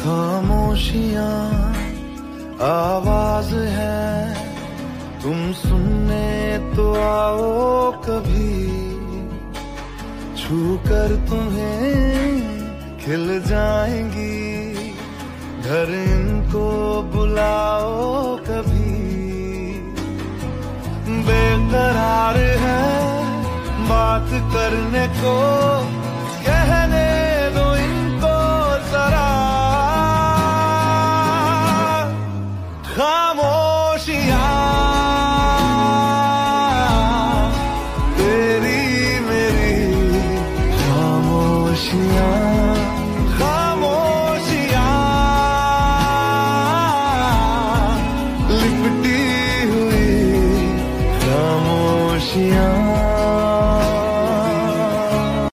खामोशियां आवाज है, तुम सुनने तो आओ कभी, छू कर तुम्हें खिल जाएंगी, घर इनको बुलाओ कभी। बेकरार है बात करने को